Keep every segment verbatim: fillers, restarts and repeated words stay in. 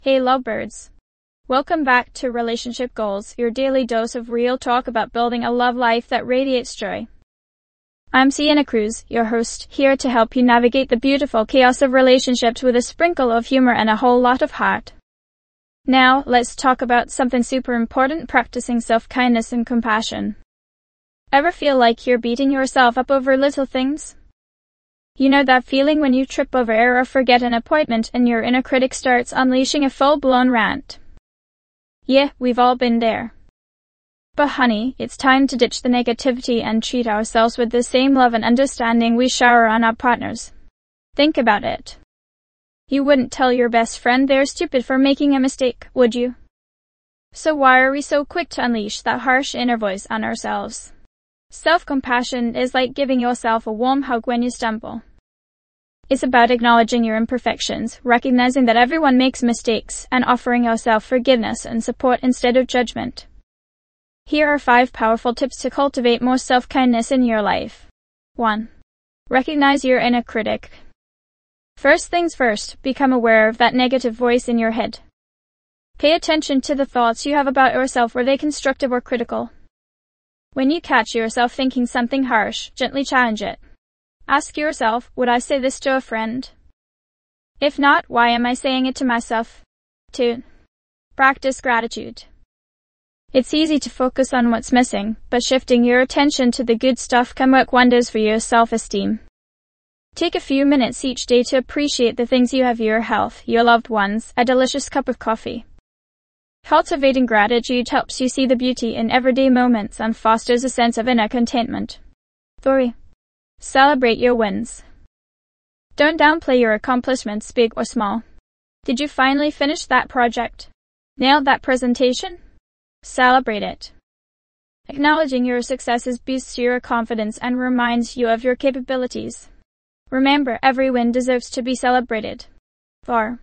Hey lovebirds. Welcome back to Relationship Goals, your daily dose of real talk about building a love life that radiates joy. I'm Sienna Cruz, your host, here to help you navigate the beautiful chaos of relationships with a sprinkle of humor and a whole lot of heart. Now, let's talk about something super important, practicing self-kindness and compassion. Ever feel like you're beating yourself up over little things? You know that feeling when you trip over or forget an appointment and your inner critic starts unleashing a full-blown rant? Yeah, we've all been there. But honey, it's time to ditch the negativity and treat ourselves with the same love and understanding we shower on our partners. Think about it. You wouldn't tell your best friend they're stupid for making a mistake, would you? So why are we so quick to unleash that harsh inner voice on ourselves? Self-compassion is like giving yourself a warm hug when you stumble. It's about acknowledging your imperfections, recognizing that everyone makes mistakes, and offering yourself forgiveness and support instead of judgment. Here are five powerful tips to cultivate more self-kindness in your life. one. Recognize your inner critic. First things first, become aware of that negative voice in your head. Pay attention to the thoughts you have about yourself, were they constructive or critical? When you catch yourself thinking something harsh, gently challenge it. Ask yourself, would I say this to a friend? If not, why am I saying it to myself? two. Practice gratitude. It's easy to focus on what's missing, but shifting your attention to the good stuff can work wonders for your self-esteem. Take a few minutes each day to appreciate the things you have: your health, your loved ones, a delicious cup of coffee. Cultivating gratitude helps you see the beauty in everyday moments and fosters a sense of inner contentment. three. Celebrate your wins. Don't downplay your accomplishments, big or small. Did you finally finish that project? Nailed that presentation? Celebrate it. Acknowledging your successes boosts your confidence and reminds you of your capabilities. Remember, every win deserves to be celebrated. four.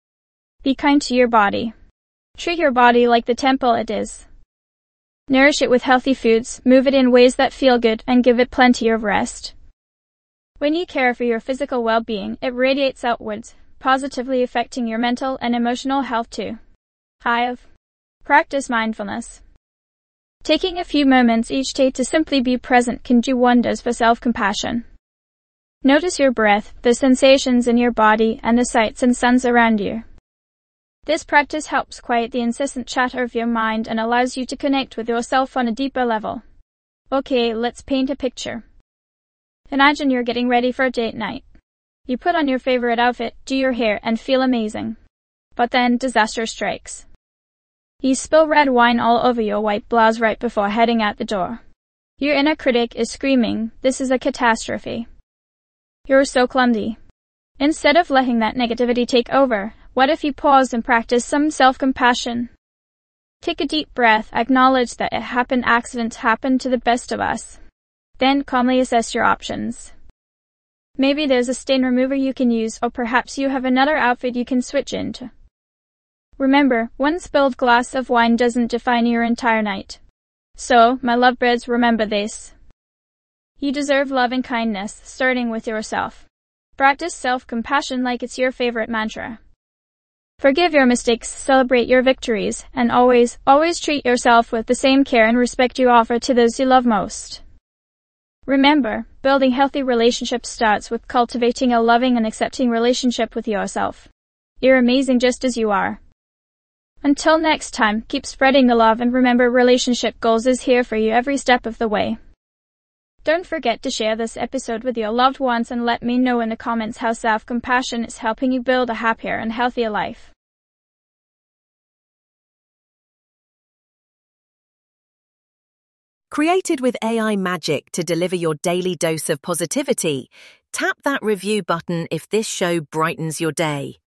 Be kind to your body. Treat your body like the temple it is. Nourish it with healthy foods, move it in ways that feel good, and give it plenty of rest. When you care for your physical well-being, it radiates outwards, positively affecting your mental and emotional health too. five. Practice mindfulness. Taking a few moments each day to simply be present can do wonders for self-compassion. Notice your breath, the sensations in your body, and the sights and sounds around you. This practice helps quiet the incessant chatter of your mind and allows you to connect with yourself on a deeper level. Okay, let's paint a picture. Imagine you're getting ready for a date night. You put on your favorite outfit, do your hair, and feel amazing. But then, disaster strikes. You spill red wine all over your white blouse right before heading out the door. Your inner critic is screaming, "This is a catastrophe. You're so clumsy." Instead of letting that negativity take over, what if you paused and practiced some self-compassion? Take a deep breath, acknowledge that it happened, accidents happen to the best of us. Then calmly assess your options. Maybe there's a stain remover you can use, or perhaps you have another outfit you can switch into. Remember, one spilled glass of wine doesn't define your entire night. So, my lovebirds, remember this. You deserve love and kindness, starting with yourself. Practice self-compassion like it's your favorite mantra. Forgive your mistakes, celebrate your victories, and always, always treat yourself with the same care and respect you offer to those you love most. Remember, building healthy relationships starts with cultivating a loving and accepting relationship with yourself. You're amazing just as you are. Until next time, keep spreading the love, and remember, Relationship Goals is here for you every step of the way. Don't forget to share this episode with your loved ones and let me know in the comments how self-compassion is helping you build a happier and healthier life. Created with A I magic to deliver your daily dose of positivity, tap that review button if this show brightens your day.